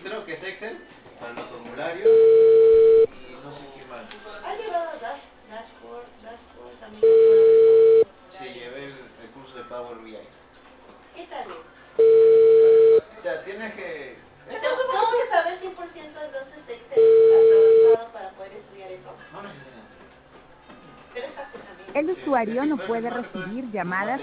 registro, que es Excel, para los formularios y no sé qué más. ¿Has llevado Dashboard también? Sí, llevé el curso de Power BI. ¿Qué tal es? O sea, tienes que... Tengo que saber 100% entonces Excel avanzado para poder estudiar eso. No necesariamente. Pero es fácil también. El Sí, usuario sí, no pero puede más que todo es recibir como llamadas